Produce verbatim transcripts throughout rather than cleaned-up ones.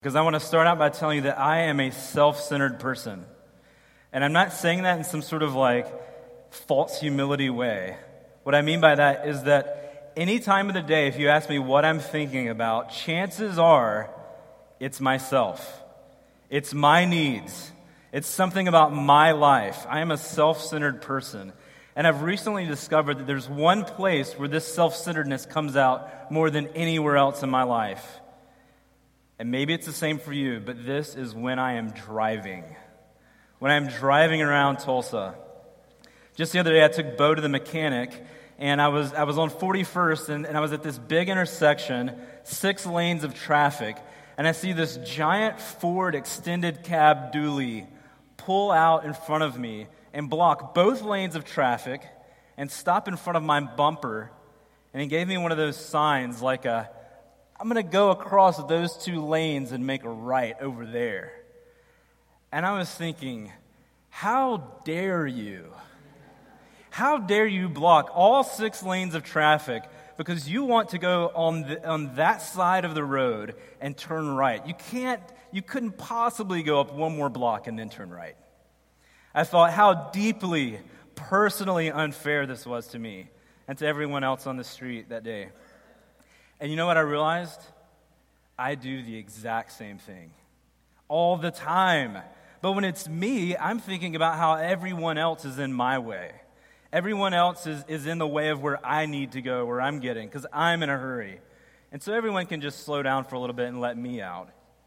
Because I want to start out by telling you that I am a self-centered person. And I'm not saying that in some sort of like false humility way. What I mean by that is that any time of the day, if you ask me what I'm thinking about, chances are it's myself. It's my needs. It's something about my life. I am a self-centered person. And I've recently discovered that there's one place where this self-centeredness comes out more than anywhere else in my life. And maybe it's the same for you, but this is when I am driving. When I'm driving around Tulsa. Just the other day, I took Bo to the mechanic, and I was I was on forty-first, and, and I was at this big intersection, six lanes of traffic, and I see this giant Ford extended cab dually pull out in front of me and block both lanes of traffic and stop in front of my bumper, and he gave me one of those signs like a, I'm going to go across those two lanes and make a right over there. And I was thinking, how dare you? How dare you block all six lanes of traffic because you want to go on the, on that side of the road and turn right? You can't, you couldn't possibly go up one more block and then turn right. I thought how deeply, personally unfair this was to me and to everyone else on the street that day. And you know what I realized? I do the exact same thing all the time. But when it's me, I'm thinking about how everyone else is in my way. Everyone else is, is in the way of where I need to go, where I'm getting, because I'm in a hurry. And so everyone can just slow down for a little bit and let me out.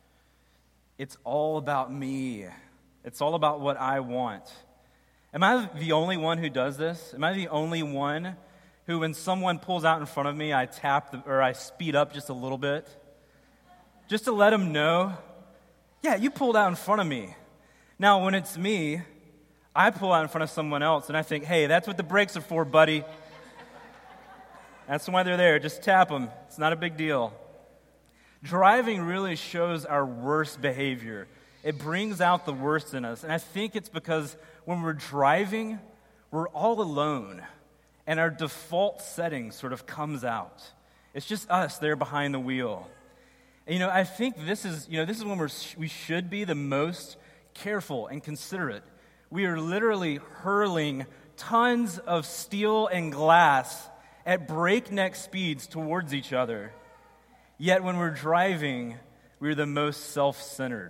It's all about me. It's all about what I want. Am I the only one who does this? Am I the only one who, when someone pulls out in front of me, I tap the, or I speed up just a little bit, just to let them know, yeah, you pulled out in front of me. Now, when it's me, I pull out in front of someone else, and I think, hey, that's what the brakes are for, buddy. That's why they're there. Just tap them. It's not a big deal. Driving really shows our worst behavior. It brings out the worst in us, and I think it's because when we're driving, we're all alone. And our default setting sort of comes out. It's just us there behind the wheel. And, you know, I think this is, you know, this is when we're, we should be the most careful and considerate. We are literally hurling tons of steel and glass at breakneck speeds towards each other. Yet when we're driving, we're the most self-centered.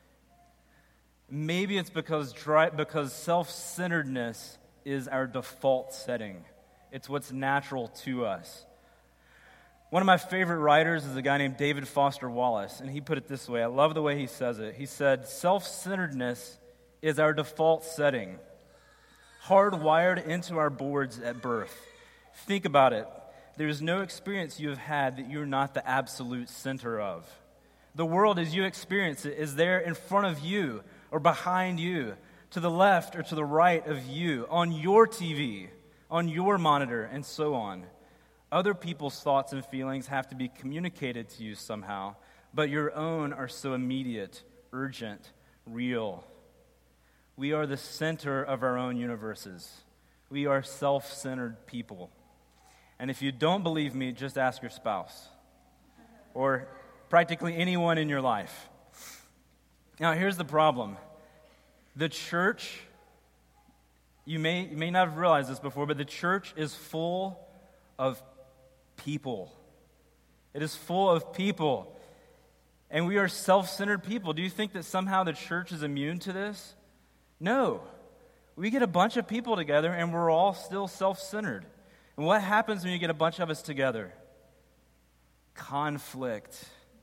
Maybe it's because dri- because self-centeredness is our default setting. It's what's natural to us. One of my favorite writers is a guy named David Foster Wallace, and he put it this way. I love the way he says it. He said, self-centeredness is our default setting, hardwired into our boards at birth. Think about it. There is no experience you have had that you're not the absolute center of. The world as you experience it is there in front of you or behind you, to the left or to the right of you, on your T V, on your monitor, and so on. Other people's thoughts and feelings have to be communicated to you somehow, but your own are so immediate, urgent, real. We are the center of our own universes. We are self-centered people. And if you don't believe me, just ask your spouse or practically anyone in your life. Now, here's the problem. The church, you may, you may not have realized this before, but the church is full of people. It is full of people. And we are self-centered people. Do you think that somehow the church is immune to this? No. We get a bunch of people together and we're all still self-centered. And what happens when you get a bunch of us together? Conflict.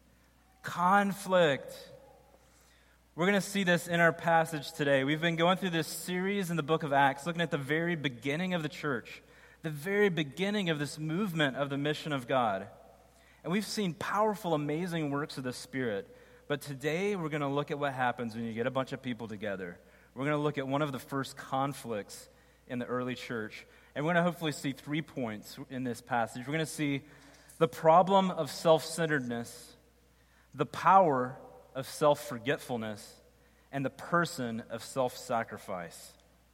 Conflict. We're going to see this in our passage today. We've been going through this series in the book of Acts, looking at the very beginning of the church, the very beginning of this movement of the mission of God. And we've seen powerful, amazing works of the Spirit. But today we're going to look at what happens when you get a bunch of people together. We're going to look at one of the first conflicts in the early church. And we're going to hopefully see three points in this passage. We're going to see the problem of self-centeredness, the power of self-forgetfulness, and the person of self-sacrifice.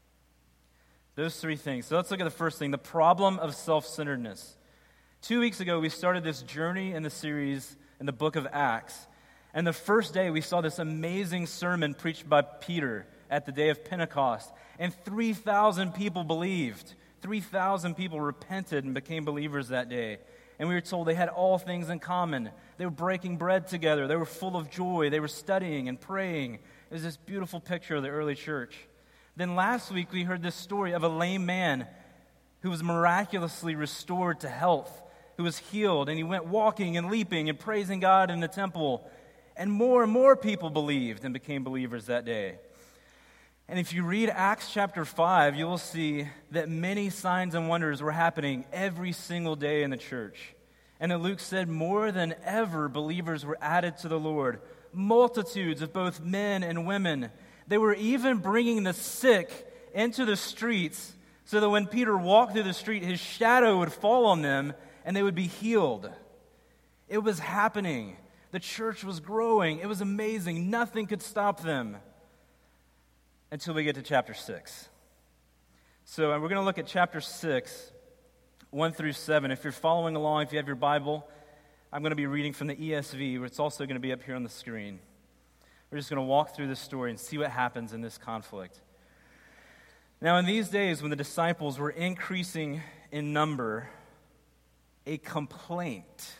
Those three things. So let's look at the first thing, the problem of self-centeredness. Two weeks ago, we started this journey in the series in the book of Acts. And the first day, we saw this amazing sermon preached by Peter at the day of Pentecost, and three thousand people believed. three thousand people repented and became believers that day. And we were told they had all things in common. They were breaking bread together. They were full of joy. They were studying and praying. It was this beautiful picture of the early church. Then last week, we heard this story of a lame man who was miraculously restored to health, who was healed, and he went walking and leaping and praising God in the temple. And more and more people believed and became believers that day. And if you read Acts chapter five, you will see that many signs and wonders were happening every single day in the church. And that Luke said more than ever believers were added to the Lord, multitudes of both men and women. They were even bringing the sick into the streets so that when Peter walked through the street, his shadow would fall on them and they would be healed. It was happening. The church was growing. It was amazing. Nothing could stop them. Until we get to chapter six. So we're going to look at chapter six, one through seven. If you're following along, if you have your Bible, I'm going to be reading from the E S V, where it's also going to be up here on the screen. We're just going to walk through this story and see what happens in this conflict. Now, in these days, when the disciples were increasing in number, a complaint.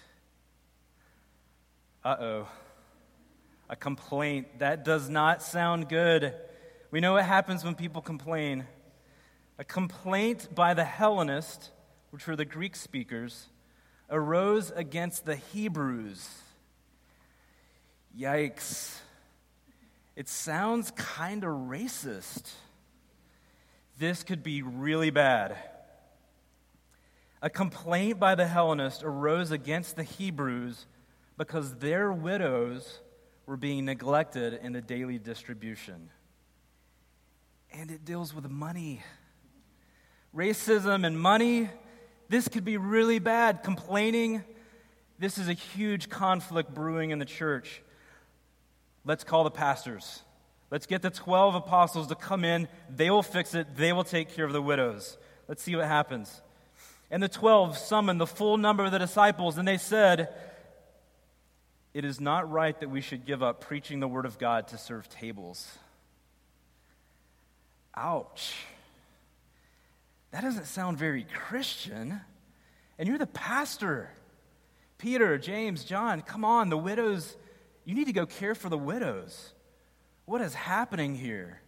Uh-oh. A complaint. That does not sound good. We know what happens when people complain. A complaint by the Hellenists, which were the Greek speakers, arose against the Hebrews. Yikes. It sounds kind of racist. This could be really bad. A complaint by the Hellenists arose against the Hebrews because their widows were being neglected in the daily distribution. And it deals with money. Racism and money, this could be really bad. Complaining, this is a huge conflict brewing in the church. Let's call the pastors. Let's get the twelve apostles to come in. They will fix it. They will take care of the widows. Let's see what happens. And the twelve summoned the full number of the disciples, and they said, "It is not right that we should give up preaching the word of God to serve tables." Ouch. That doesn't sound very Christian. And you're the pastor. Peter, James, John, come on, the widows, you need to go care for the widows. What is happening here?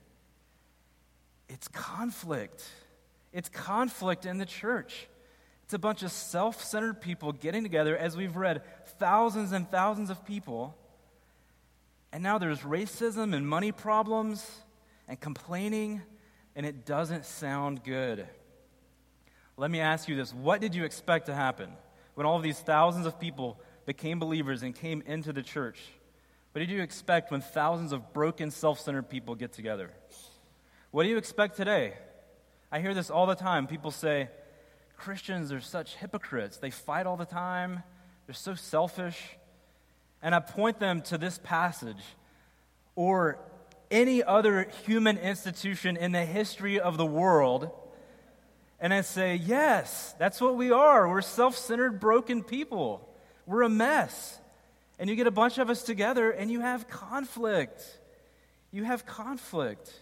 It's conflict. It's conflict in the church. It's a bunch of self-centered people getting together, as we've read, thousands and thousands of people. And now there's racism and money problems and complaining, and it doesn't sound good. Let me ask you this. What did you expect to happen when all of these thousands of people became believers and came into the church? What did you expect when thousands of broken, self-centered people get together? What do you expect today? I hear this all the time. People say, Christians are such hypocrites. They fight all the time. They're so selfish. And I point them to this passage or any other human institution in the history of the world, and I say, yes, that's what we are. We're self-centered, broken people. We're a mess. And you get a bunch of us together, and you have conflict. You have conflict.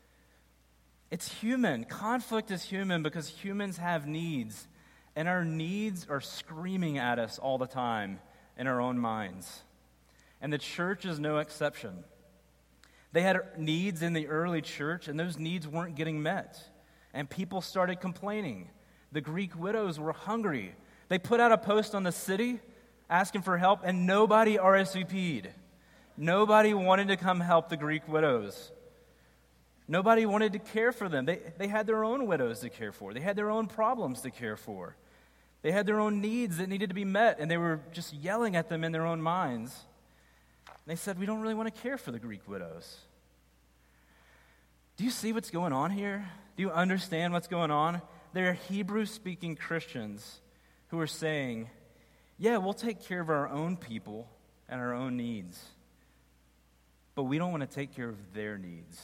It's human. Conflict is human because humans have needs, and our needs are screaming at us all the time in our own minds. And the church is no exception. They had needs in the early church, and those needs weren't getting met. And people started complaining. The Greek widows were hungry. They put out a post on the city asking for help, and nobody R S V P'd. Nobody wanted to come help the Greek widows. Nobody wanted to care for them. They, they had their own widows to care for. They had their own problems to care for. They had their own needs that needed to be met, and they were just yelling at them in their own minds. They said, we don't really want to care for the Greek widows. Do you see what's going on here? Do you understand what's going on? There are Hebrew-speaking Christians who are saying, yeah, we'll take care of our own people and our own needs, but we don't want to take care of their needs.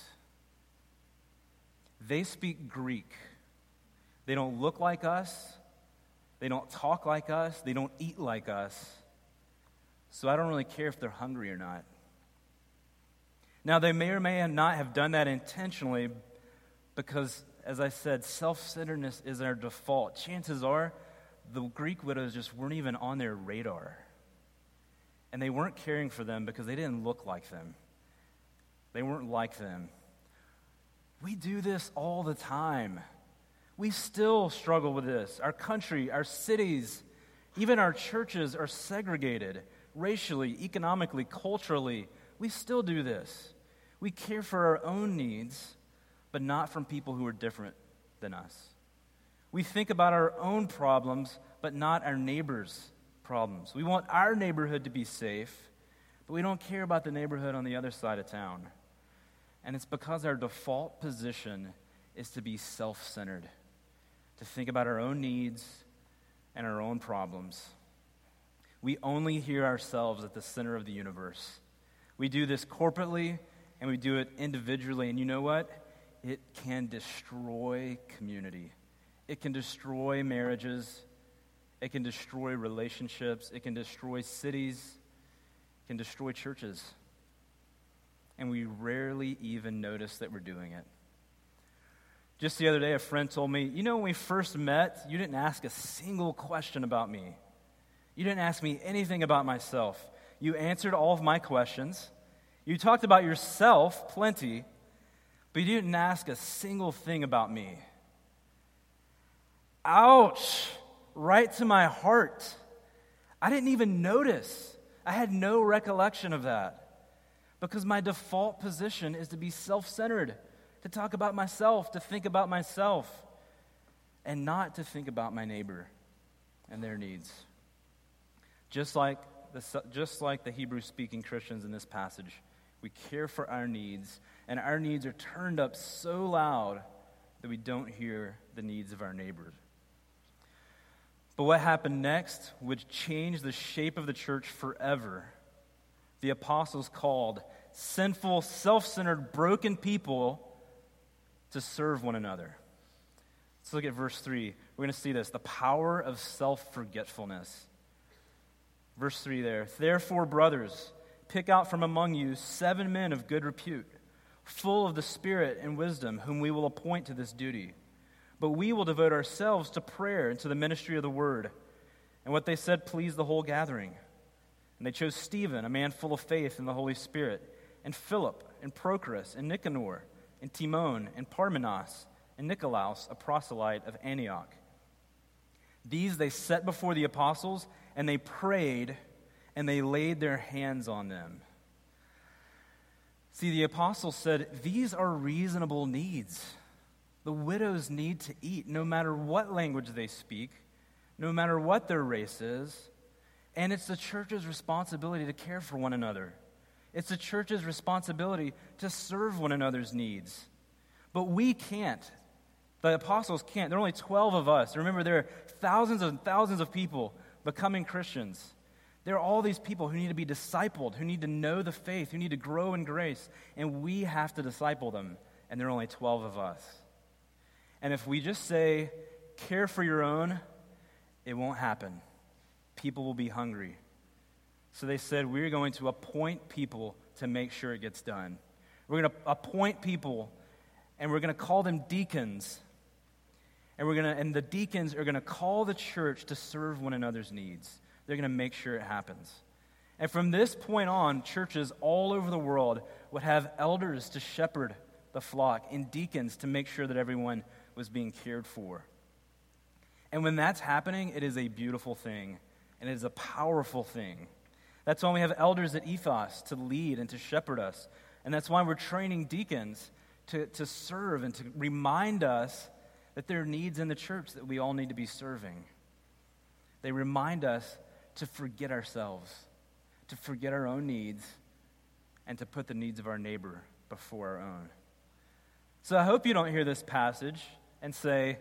They speak Greek. They don't look like us. They don't talk like us. They don't eat like us. so I don't really care if they're hungry or not. Now, they may or may not have done that intentionally because, as I said, self-centeredness is our default. Chances are the Greek widows just weren't even on their radar. And they weren't caring for them because they didn't look like them. They weren't like them. We do this all the time. We still struggle with this. Our country, our cities, even our churches are segregated racially, economically, culturally. We still do this. We care for our own needs, but not from people who are different than us. We think about our own problems, but not our neighbors' problems. We want our neighborhood to be safe, but we don't care about the neighborhood on the other side of town. And it's because our default position is to be self-centered, to think about our own needs and our own problems. We only hear ourselves at the center of the universe. We do this corporately, and we do it individually. And you know what? It can destroy community. It can destroy marriages. It can destroy relationships. It can destroy cities. It can destroy churches. And we rarely even notice that we're doing it. Just the other day, a friend told me, you know, when we first met, you didn't ask a single question about me. You didn't ask me anything about myself. You answered all of my questions. You talked about yourself plenty, but you didn't ask a single thing about me. Ouch! Right to my heart. I didn't even notice. I had no recollection of that. Because my default position is to be self-centered, to talk about myself, to think about myself, and not to think about my neighbor and their needs. Just like the, just like the Hebrew-speaking Christians in this passage, we care for our needs, and our needs are turned up so loud that we don't hear the needs of our neighbors. But what happened next would change the shape of the church forever. The apostles called sinful, self-centered, broken people to serve one another. Let's look at verse three. We're going to see this, the power of self-forgetfulness. Verse three there. Therefore, brothers, pick out from among you seven men of good repute, full of the Spirit and wisdom, whom we will appoint to this duty. But we will devote ourselves to prayer and to the ministry of the word. And what they said pleased the whole gathering. And they chose Stephen, a man full of faith in the Holy Spirit, and Philip, and Prochorus, and Nicanor, and Timon, and Parmenas, and Nicolaus, a proselyte of Antioch. These they set before the apostles, and they prayed, and they laid their hands on them. See, the apostles said, these are reasonable needs. The widows need to eat, no matter what language they speak, no matter what their race is. And it's the church's responsibility to care for one another. It's the church's responsibility to serve one another's needs. But we can't. The apostles can't. There are only twelve of us. Remember, there are thousands and thousands of people becoming Christians. There are all these people who need to be discipled, who need to know the faith, who need to grow in grace, and we have to disciple them, and there are only twelve of us. And if we just say, care for your own, it won't happen. People will be hungry. So they said, we're going to appoint people to make sure it gets done. We're going to appoint people, and we're going to call them deacons. And we're going to, and the deacons are going to call the church to serve one another's needs. They're going to make sure it happens. And from this point on, churches all over the world would have elders to shepherd the flock and deacons to make sure that everyone was being cared for. And when that's happening, it is a beautiful thing, and it is a powerful thing. That's why we have elders at Ethos to lead and to shepherd us. And that's why we're training deacons to, to serve and to remind us that there are needs in the church that we all need to be serving. They remind us to forget ourselves, to forget our own needs, and to put the needs of our neighbor before our own. So I hope you don't hear this passage and say,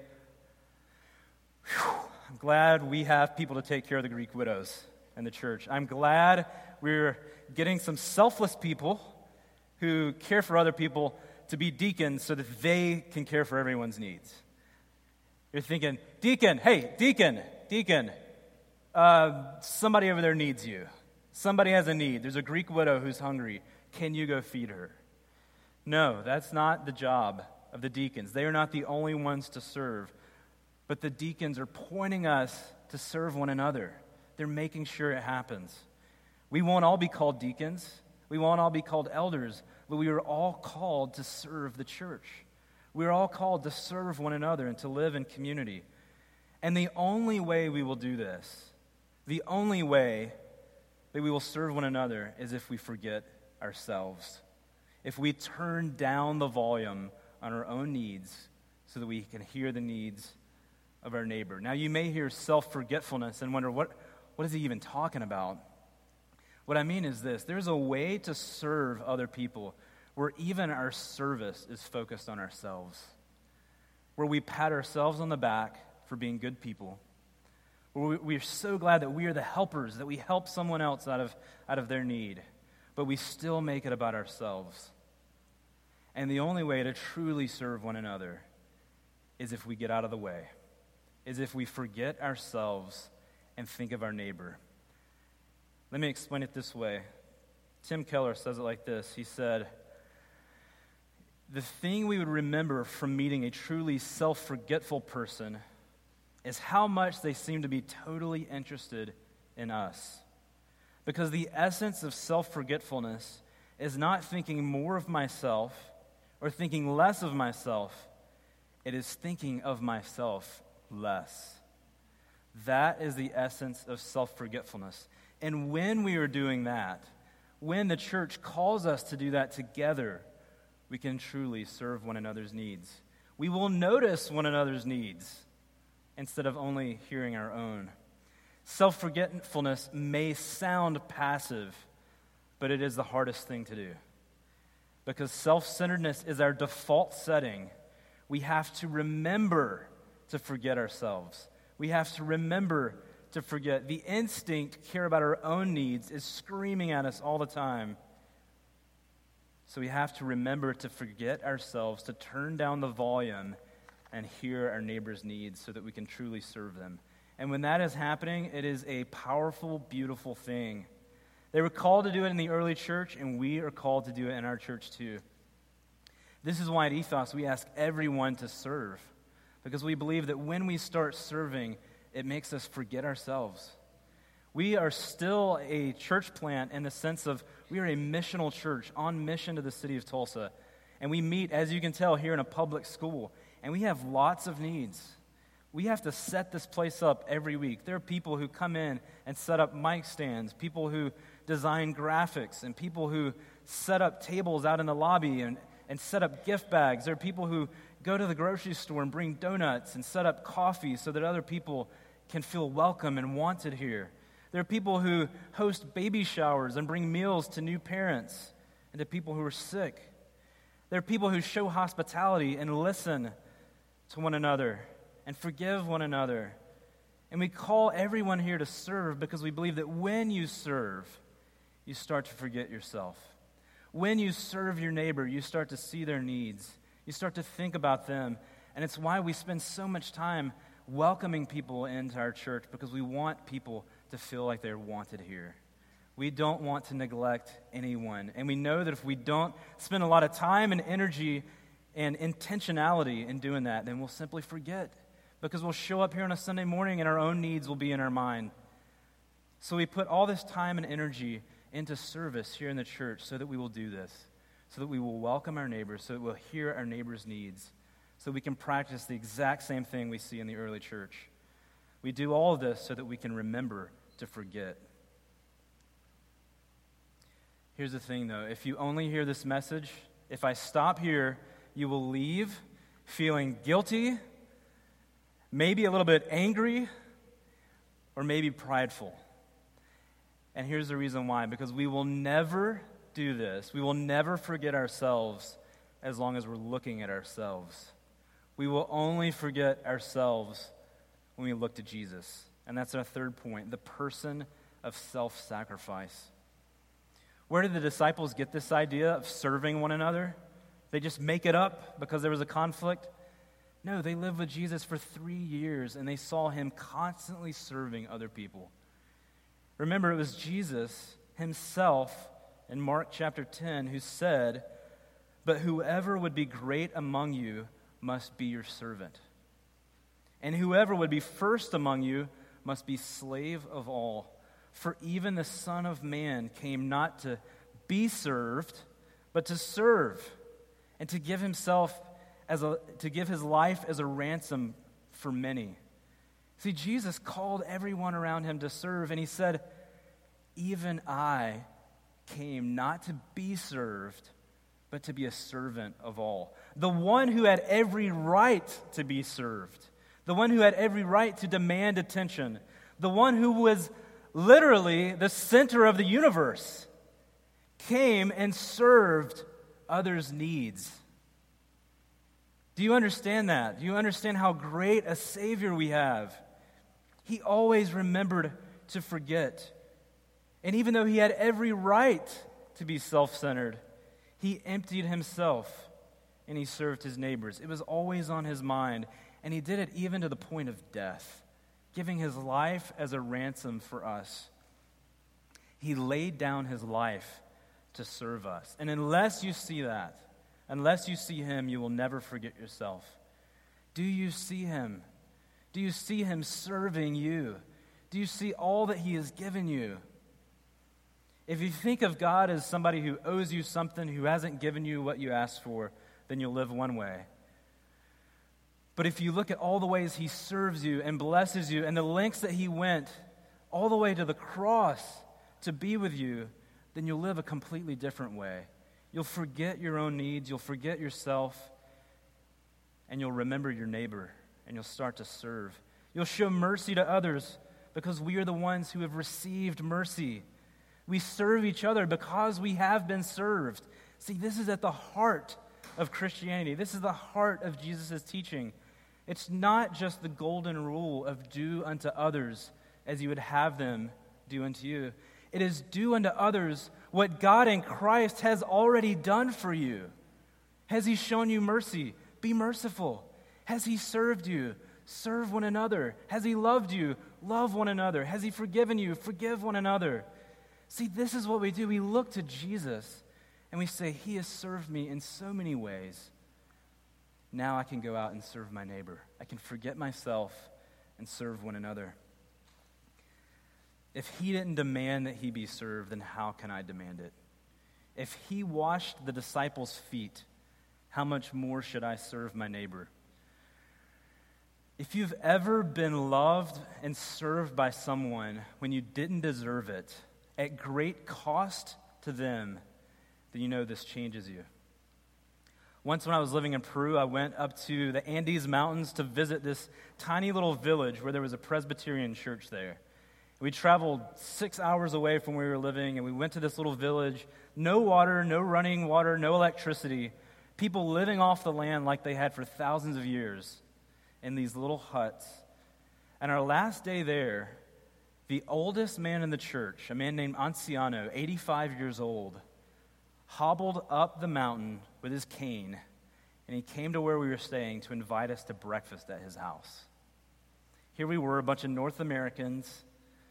I'm glad we have people to take care of the Greek widows in the church. I'm glad we're getting some selfless people who care for other people to be deacons so that they can care for everyone's needs. You're thinking, deacon, hey, deacon, deacon, uh, somebody over there needs you. Somebody has a need. There's a Greek widow who's hungry. Can you go feed her? No, that's not the job of the deacons. They are not the only ones to serve. But the deacons are pointing us to serve one another. They're making sure it happens. We won't all be called deacons. We won't all be called elders. But we are all called to serve the church. We are all called to serve one another and to live in community. And the only way we will do this, the only way that we will serve one another is if we forget ourselves. If we turn down the volume on our own needs so that we can hear the needs of our neighbor. Now, you may hear self-forgetfulness and wonder, what, what is he even talking about? What I mean is this: there's a way to serve other people where even our service is focused on ourselves, where we pat ourselves on the back for being good people, where we, we are so glad that we are the helpers, that we help someone else out of, out of their need, but we still make it about ourselves. And the only way to truly serve one another is if we get out of the way, is if we forget ourselves and think of our neighbor. Let me explain it this way. Tim Keller says it like this. He said, "The thing we would remember from meeting a truly self-forgetful person is how much they seem to be totally interested in us. Because the essence of self-forgetfulness is not thinking more of myself or thinking less of myself. It is thinking of myself less. That is the essence of self-forgetfulness. And when we are doing that, when the church calls us to do that together, we can truly serve one another's needs. We will notice one another's needs instead of only hearing our own. Self-forgetfulness may sound passive, but it is the hardest thing to do. Because self-centeredness is our default setting. We have to remember to forget ourselves. We have to remember to forget. The instinct to care about our own needs is screaming at us all the time. So we have to remember to forget ourselves, to turn down the volume and hear our neighbor's needs so that we can truly serve them. And when that is happening, it is a powerful, beautiful thing. They were called to do it in the early church, and we are called to do it in our church too. This is why at Ethos we ask everyone to serve, because we believe that when we start serving, it makes us forget ourselves. We are still a church plant in the sense of we are a missional church on mission to the city of Tulsa. And we meet, as you can tell, here in a public school, and we have lots of needs. We have to set this place up every week. There are people who come in and set up mic stands, people who design graphics, and people who set up tables out in the lobby and, and set up gift bags. There are people who go to the grocery store and bring donuts and set up coffee so that other people can feel welcome and wanted here. There are people who host baby showers and bring meals to new parents and to people who are sick. There are people who show hospitality and listen to one another and forgive one another. And we call everyone here to serve because we believe that when you serve, you start to forget yourself. When you serve your neighbor, you start to see their needs. You start to think about them. And it's why we spend so much time welcoming people into our church, because we want people to feel like they're wanted here. We don't want to neglect anyone. And we know that if we don't spend a lot of time and energy and intentionality in doing that, then we'll simply forget. Because we'll show up here on a Sunday morning and our own needs will be in our mind. So we put all this time and energy into service here in the church so that we will do this, so that we will welcome our neighbors, so that we'll hear our neighbors' needs, so we can practice the exact same thing we see in the early church. We do all of this so that we can remember to forget. Here's the thing, though. If you only hear this message, if I stop here, you will leave feeling guilty, maybe a little bit angry, or maybe prideful. And here's the reason why. Because we will never do this. We will never forget ourselves as long as we're looking at ourselves. We will only forget ourselves when we look to Jesus. And that's our third point, the person of self-sacrifice. Where did the disciples get this idea of serving one another? They just make it up because there was a conflict? No, they lived with Jesus for three years, and they saw him constantly serving other people. Remember, it was Jesus himself in Mark chapter ten, who said, "But whoever would be great among you must be your servant. And whoever would be first among you must be slave of all. For even the Son of Man came not to be served, but to serve, and to give himself as a to give his life as a ransom for many." See, Jesus called everyone around him to serve, and he said, "Even I came not to be served, but to be a servant of all." The one who had every right to be served, the one who had every right to demand attention, the one who was literally the center of the universe, came and served others' needs. Do you understand that? Do you understand how great a Savior we have? He always remembered to forget. And even though he had every right to be self-centered, he emptied himself and he served his neighbors. It was always on his mind, and he did it even to the point of death, giving his life as a ransom for us. He laid down his life to serve us. And unless you see that, unless you see him, you will never forget yourself. Do you see him? Do you see him serving you? Do you see all that he has given you? If you think of God as somebody who owes you something, who hasn't given you what you asked for, then you'll live one way. But if you look at all the ways he serves you and blesses you and the lengths that he went all the way to the cross to be with you, then you'll live a completely different way. You'll forget your own needs, you'll forget yourself, and you'll remember your neighbor, and you'll start to serve. You'll show mercy to others because we are the ones who have received mercy. We serve each other because we have been served. See, this is at the heart of Christianity. This is the heart of Jesus' teaching. It's not just the golden rule of do unto others as you would have them do unto you. It is do unto others what God in Christ has already done for you. Has he shown you mercy? Be merciful. Has he served you? Serve one another. Has he loved you? Love one another. Has he forgiven you? Forgive one another. See, this is what we do. We look to Jesus and we say, he has served me in so many ways. Now I can go out and serve my neighbor. I can forget myself and serve one another. If he didn't demand that he be served, then how can I demand it? If he washed the disciples' feet, how much more should I serve my neighbor? If you've ever been loved and served by someone when you didn't deserve it, at great cost to them, then you know this changes you. Once when I was living in Peru, I went up to the Andes Mountains to visit this tiny little village where there was a Presbyterian church there. We traveled six hours away from where we were living, and we went to this little village. No water, no running water, no electricity. People living off the land like they had for thousands of years in these little huts. And our last day there, the oldest man in the church, a man named Anciano, eighty-five years old, hobbled up the mountain with his cane, and he came to where we were staying to invite us to breakfast at his house. Here we were, a bunch of North Americans,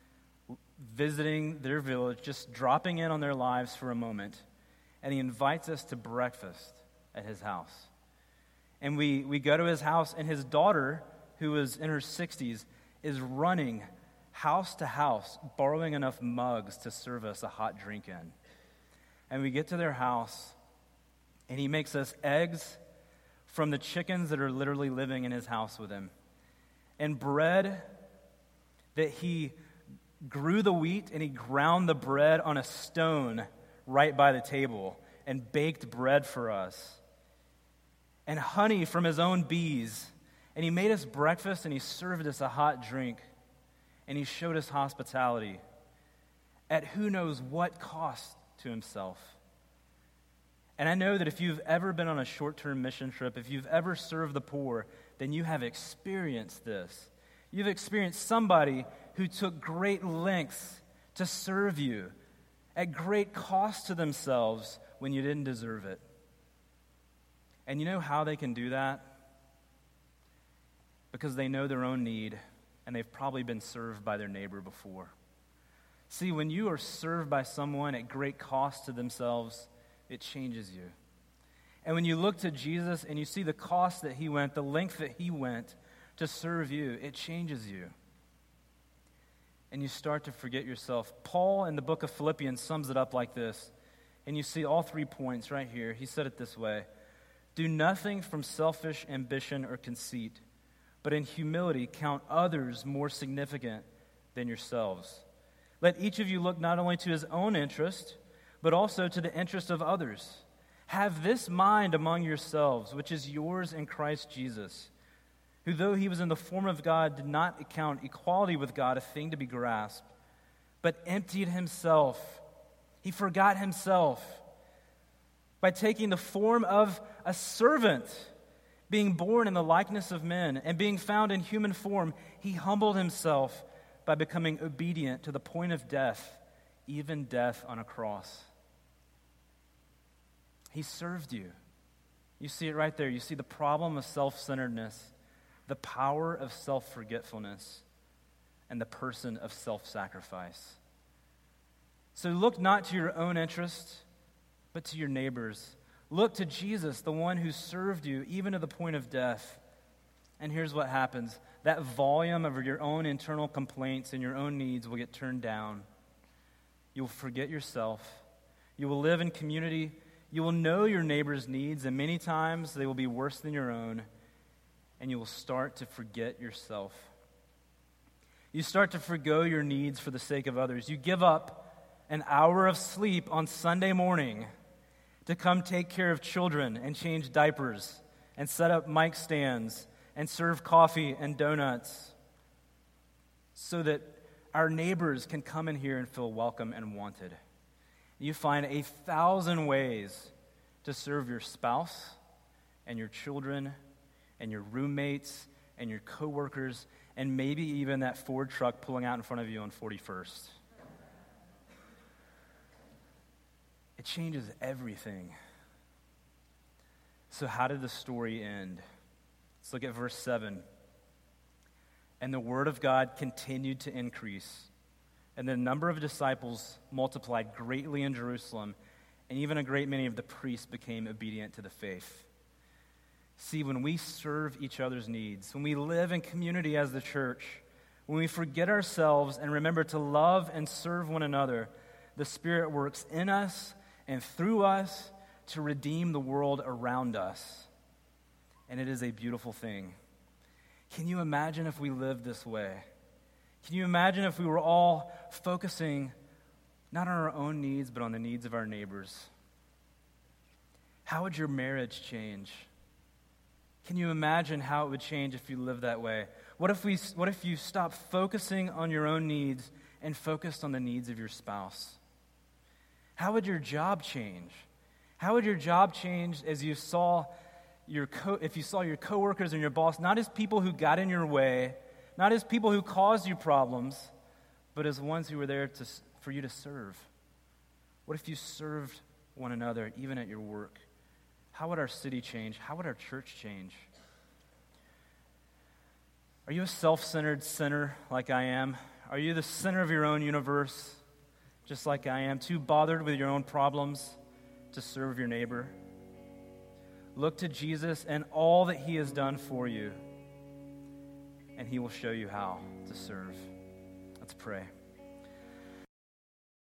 visiting their village, just dropping in on their lives for a moment, and he invites us to breakfast at his house. And we, we go to his house, and his daughter, who is in her sixties, is running house to house, borrowing enough mugs to serve us a hot drink in. And we get to their house, and he makes us eggs from the chickens that are literally living in his house with him, and bread that he grew the wheat, and he ground the bread on a stone right by the table and baked bread for us, and honey from his own bees. And he made us breakfast, and he served us a hot drink, and he showed us hospitality at who knows what cost to himself. And I know that if you've ever been on a short-term mission trip, if you've ever served the poor, then you have experienced this. You've experienced somebody who took great lengths to serve you at great cost to themselves when you didn't deserve it. And you know how they can do that? Because they know their own need, and they've probably been served by their neighbor before. See, when you are served by someone at great cost to themselves, it changes you. And when you look to Jesus and you see the cost that he went, the length that he went to serve you, it changes you. And you start to forget yourself. Paul in the book of Philippians sums it up like this. And you see all three points right here. He said it this way: do nothing from selfish ambition or conceit, but in humility count others more significant than yourselves. Let each of you look not only to his own interest, but also to the interest of others. Have this mind among yourselves, which is yours in Christ Jesus, who though he was in the form of God, did not account equality with God a thing to be grasped, but emptied himself. He forgot himself by taking the form of a servant, being born in the likeness of men, and being found in human form, he humbled himself by becoming obedient to the point of death, even death on a cross. He served you. You see it right there. You see the problem of self-centeredness, the power of self-forgetfulness, and the person of self-sacrifice. So look not to your own interest, but to your neighbors. Look to Jesus, the one who served you even to the point of death. And here's what happens. That volume of your own internal complaints and your own needs will get turned down. You'll forget yourself. You will live in community. You will know your neighbor's needs, and many times they will be worse than your own, and you will start to forget yourself. You start to forgo your needs for the sake of others. You give up an hour of sleep on Sunday morning to come take care of children and change diapers and set up mic stands and serve coffee and donuts so that our neighbors can come in here and feel welcome and wanted. You find a thousand ways to serve your spouse and your children and your roommates and your coworkers and maybe even that Ford truck pulling out in front of you on forty-first. It changes everything. So how did the story end? Let's look at verse seven. And the word of God continued to increase, and the number of disciples multiplied greatly in Jerusalem, and even a great many of the priests became obedient to the faith. See, when we serve each other's needs, when we live in community as the church, when we forget ourselves and remember to love and serve one another, the Spirit works in us and through us to redeem the world around us. And it is a beautiful thing. Can you imagine if we lived this way? Can you imagine if we were all focusing not on our own needs, but on the needs of our neighbors? How would your marriage change? Can you imagine how it would change if you lived that way? What if we? What if you stopped focusing on your own needs and focused on the needs of your spouse? How would your job change? How would your job change as you saw your co- if you saw your coworkers and your boss not as people who got in your way, not as people who caused you problems, but as ones who were there to, for you to serve? What if you served one another even at your work? How would our city change? How would our church change? Are you a self-centered sinner like I am? Are you the center of your own universe just like I am, too bothered with your own problems to serve your neighbor? Look to Jesus and all that he has done for you, and he will show you how to serve. Let's pray.